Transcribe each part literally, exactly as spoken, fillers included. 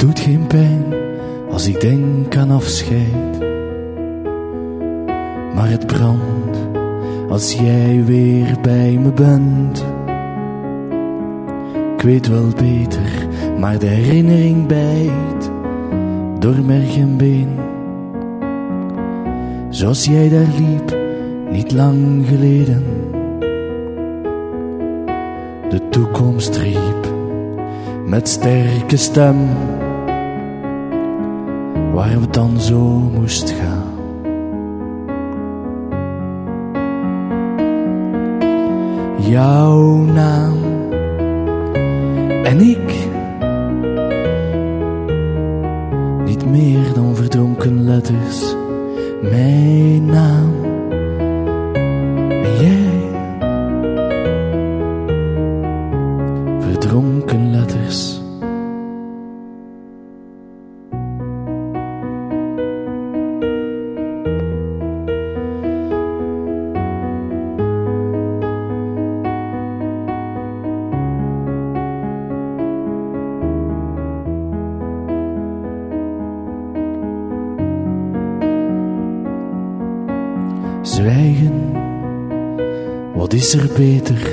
doet geen pijn als ik denk aan afscheid, maar het brandt als jij weer bij me bent. Ik weet wel beter, maar de herinnering bijt door merg en been. Zoals jij daar liep, niet lang geleden. De toekomst riep met sterke stem waar het dan zo moest gaan. Jouw naam en ik, niet meer dan verdronken letters. Mijn naam en jij, verdronken letters. Zwijgen, wat is er beter?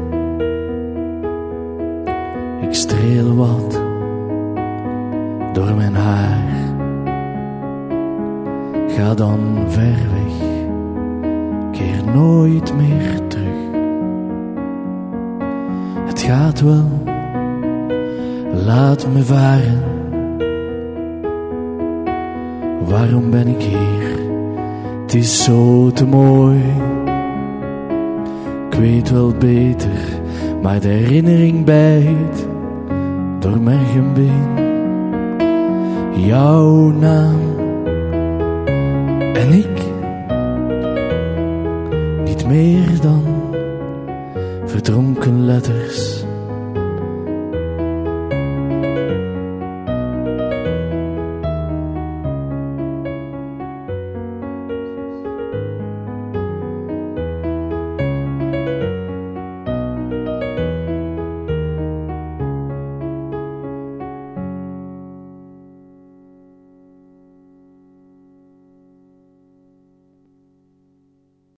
Ik streel wat door mijn haar. Ga dan ver weg, keer nooit meer terug. Het gaat wel, laat me varen. Waarom ben ik hier? Het is zo te mooi. Ik weet wel beter, maar de herinnering bijt door merg en been. Jouw naam en ik, niet meer dan verdronken letters.